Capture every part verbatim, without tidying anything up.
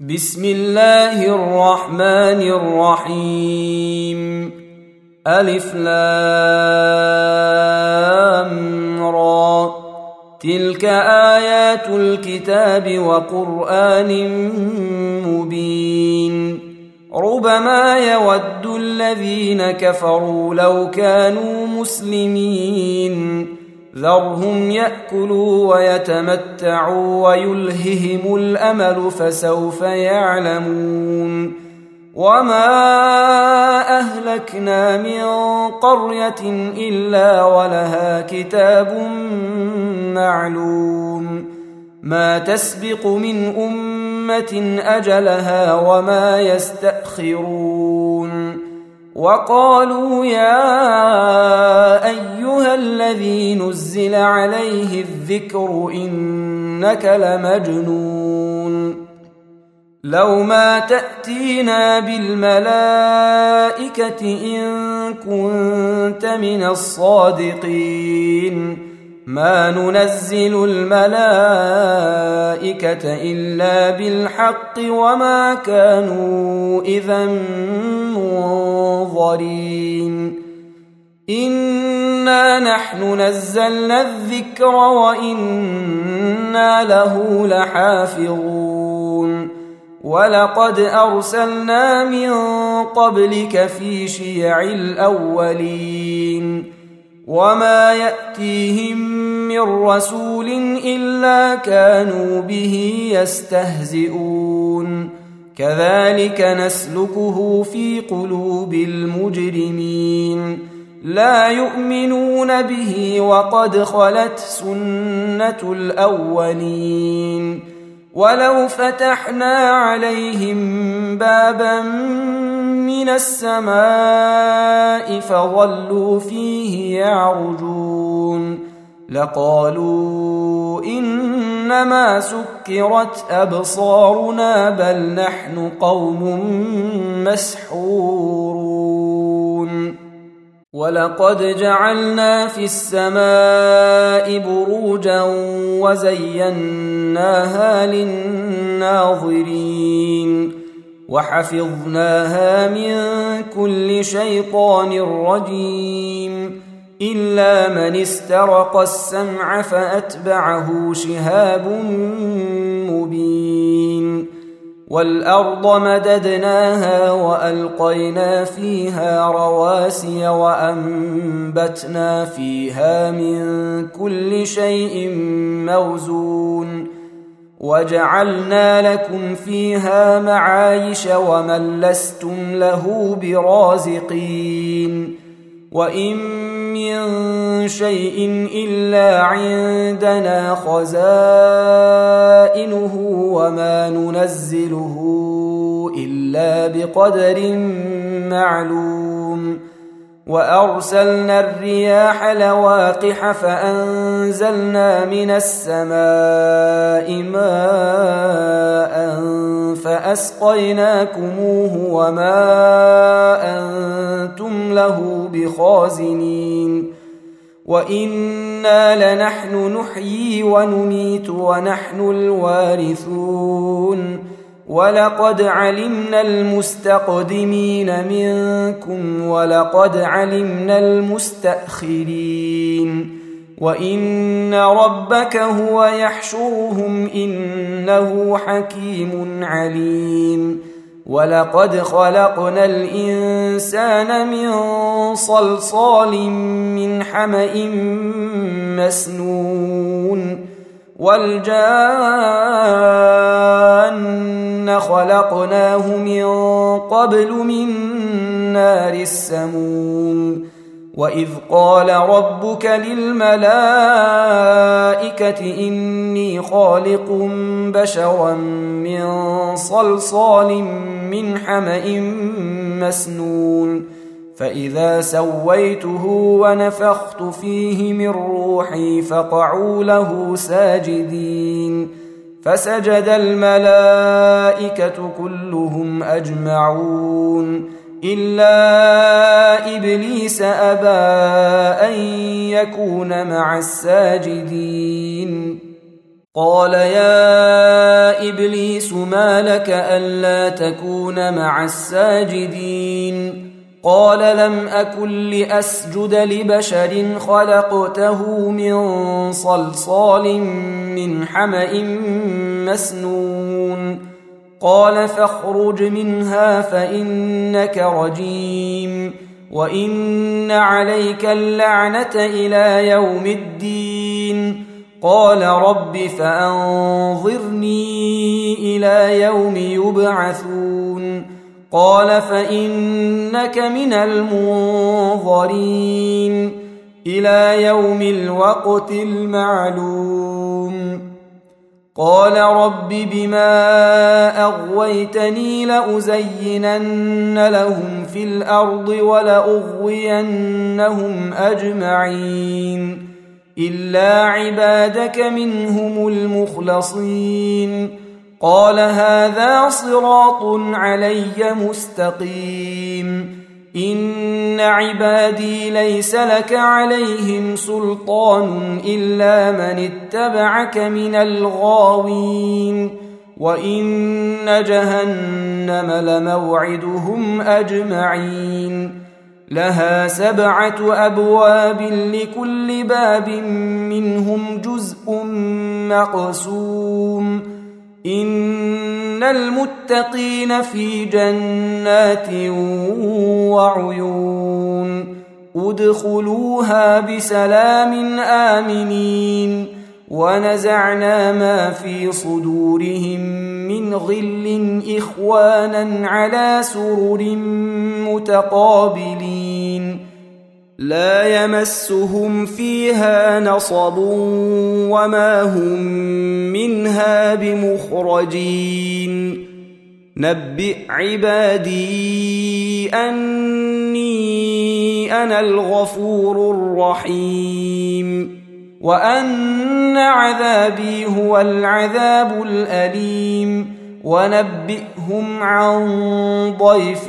بسم الله الرحمن الرحيم. ألف لام را. تلك آيات الكتاب وقرآن مبين. ربما يود الذين كفروا لو كانوا مسلمين. ذرهم يأكلوا ويتمتعوا ويلههم الأمل فسوف يعلمون. وما أهلكنا من قرية إلا ولها كتاب معلوم. ما تسبق من أمة أجلها وما يستأخرون. وقالوا يا أيها الذي نزل عليه الذكر إنك لمجنون. لو ما تأتينا بالملائكة إن كنت من الصادقين. ما ننزل الملائكة إلا بالحق وما كانوا إذا منظرين. إنا نحن نزلنا الذكر وإنا له لحافظون. ولقد أرسلنا من قبلك في شيع الأولين. وما يأتيهم من رسول إلا كانوا به يستهزئون. كذلك نسلكه في قلوب المجرمين. لا يؤمنون به وقد خلت سنة الأولين. ولو فتحنا عليهم بابا من السماء فظلوا فيه يعرجون لقالوا إنما سكرت أبصارنا بل نحن قوم مسحورون. ولقد جعلنا في السماء بروجا وزيناها للناظرين وحفظناها من كل شيطان رجيم إلا من استرق السمع فأتبعه شهاب مبين. والأرض مددناها وألقينا فيها رواسي وأنبتنا فيها من كل شيء موزون وجعلنا لكم فيها معايش ومن لستم له برازقين. وإن من شيء إلا عندنا خزائنه وما ننزله إلا بقدر معلوم. وأرسلنا الرياح لواقح فأنزلنا من السماء ماء فأسقيناكموه وما أنتم له بخازنين. وإنا لنحن نحيي ونميت ونحن الوارثون. ولقد علمنا المستقدمين منكم ولقد علمنا المستأخرين. وإن ربك هو يحشرهم إنه حكيم عليم. ولقد خلقنا الإنسان من صلصال من حمأ مسنون. والجان خلقناه من قبل من نار السموم. وإذ قال ربك للملائكة إني خالق بشرا من صلصال من حمأ مسنون. فإذا سويته ونفخت فيه من روحي فقعوا له ساجدين. فسجد الملائكة كلهم أجمعون إلا إبليس أبى أن يكون مع الساجدين. قال يا إبليس ما لك ألا تكون مع الساجدين قال لم أكن لأسجد لبشر خلقته من صلصال من حمأ مسنون قال فاخرج منها فإنك رجيم وإن عليك اللعنة إلى يوم الدين قال رب فأنظرني إلى يوم يبعثون قال فإنك من المنظرين إلى يوم الوقت المعلوم قال رب بما أغويتني لأزينن لهم في الأرض ولأغوينهم أجمعين إلا عبادك منهم المخلصين قال هذا صراط علي مستقيم إن عبادي ليس لك عليهم سلطان إلا من اتبعك من الغاوين وإن جهنم لموعدهم أجمعين لها سبعة أبواب لكل باب منهم جزء مقسوم إن المتقين في جنات وعيون ادخلوها بسلام آمنين ونزعنا ما في صدورهم من غل إخوانا على سرر متقابلين لا يمسهم فيها نصب وما هم منها بمخرجين نبئ عبادي أني أنا الغفور الرحيم وأن عذابي هو العذاب الأليم ونبئهم عن ضيف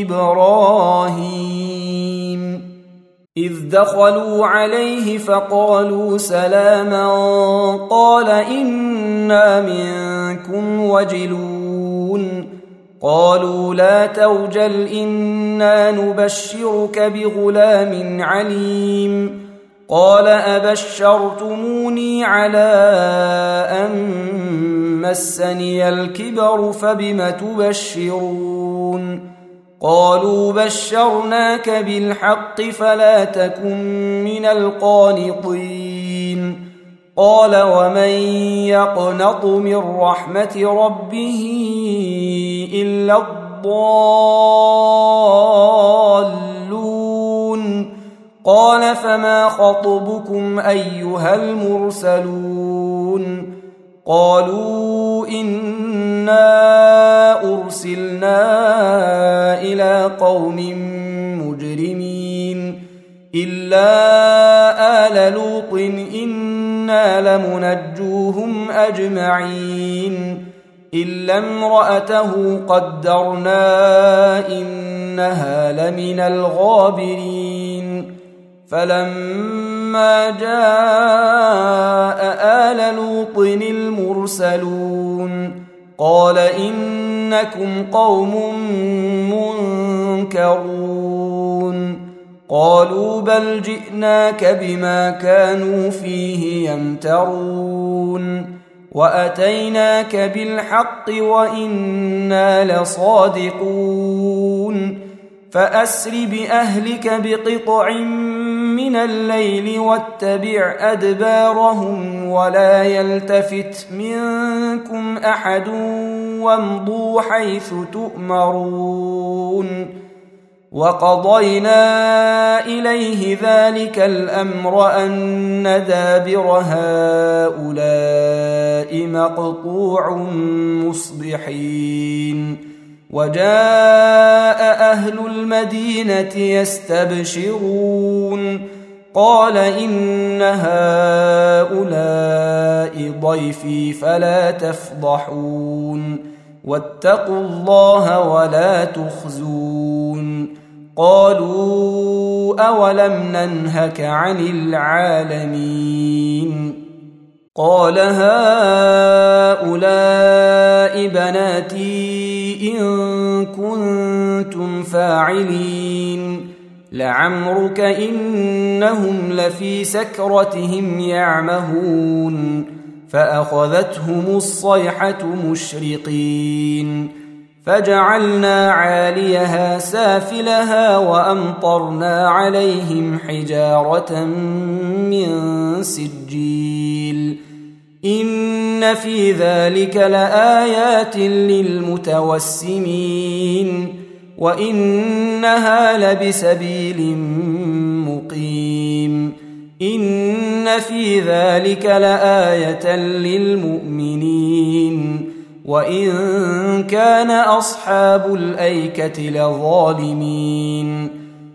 إبراهيم إذ دخلوا عليه فقالوا سلاما قال إنا منكم وجلون قالوا لا توجل إنا نبشرك بغلام عليم قال أبشرتموني على أن مسني الكبر فبم تبشرون قالوا بشرناك بالحق فلا تكن من القانطين قال ومن يقنط من رحمة ربه إلا الضالون قال فما خطبكم أيها المرسلون قالوا إنا أرسلنا إلى قوم مجرمين إلا آل لوط إنا لمنجوهم أجمعين إلا امرأته قدرنا إنها لمن الغابرين فلما جاء آل لوط المرسلون قال إنكم قوم منكرون قالوا بل جئناك بما كانوا فيه يمترون وأتيناك بالحق وإنا لصادقون فأسر بأهلك بقطع من الليل واتبع أدبارهم ولا يلتفت منكم أحد وامضوا حيث تؤمرون وقضينا إليه ذلك الأمر أن دابر هؤلاء مقطوع مصبحين وجاء أهل المدينة يستبشرون قال إن هؤلاء ضيفي فلا تفضحون واتقوا الله ولا تخزون قالوا أولم ننهك عن العالمين قال هؤلاء بناتي إن كنتم فاعلين لعمرك إنهم لفي سكرتهم يعمهون فأخذتهم الصيحة مشرقين فجعلنا عاليها سافلها وأمطرنا عليهم حجارة من سجيل إن في ذلك لآيات للمتوسمين وإنها لبسبيل مقيم إن في ذلك لآية للمؤمنين وإن كان أصحاب الأيكة لظالمين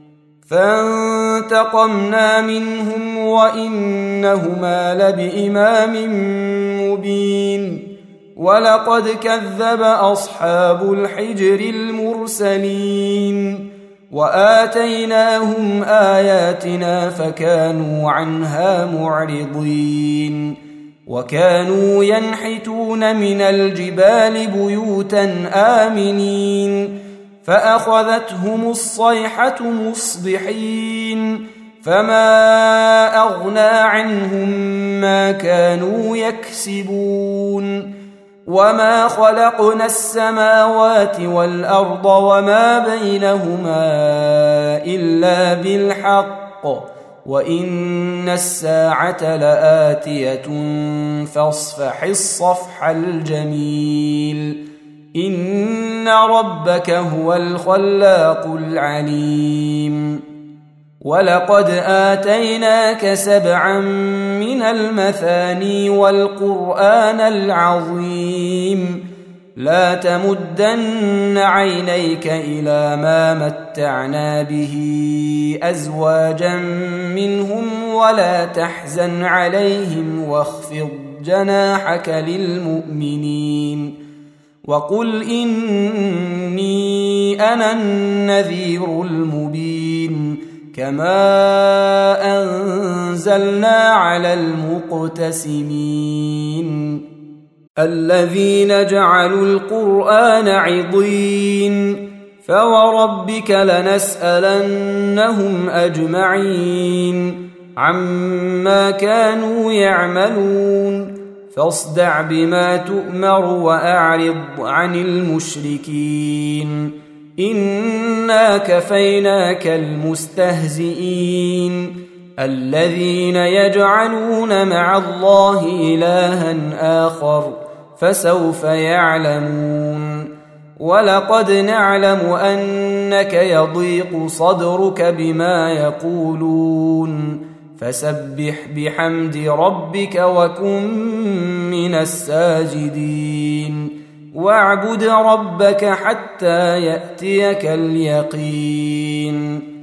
فانتقمنا منهم وإنهما لبإمام مبين ولقد كذب أصحاب الحجر المرسلين وآتيناهم آياتنا فكانوا عنها معرضين وكانوا ينحتون من الجبال بيوتا آمنين فأخذتهم الصيحة مصبحين فما أغنى عنهم ما كانوا يكسبون وما خلقنا السماوات والأرض وما بينهما إلا بالحق وإن الساعة لآتية فاصفح الصفح الجميل إن ربك هو الخلاق العليم ولقد آتيناك سبعا من المثاني والقرآن العظيم لا تمدن عينيك إلى ما متعنا به أزواجا منهم ولا تحزن عليهم واخفض جناحك للمؤمنين وقل إني أنا النذير المبين كما أنزلنا على المقتسمين الذين جعلوا القرآن عضين فوربك لنسألنهم أجمعين عما كانوا يعملون فاصدع بما تؤمر وأعرض عن المشركين إنا كفيناك المستهزئين الذين يجعلون مع الله إلها آخر فسوف يعلمون ولقد نعلم أنك يضيق صدرك بما يقولون فسبح بحمد ربك وكن من الساجدين واعبد ربك حتى يأتيك اليقين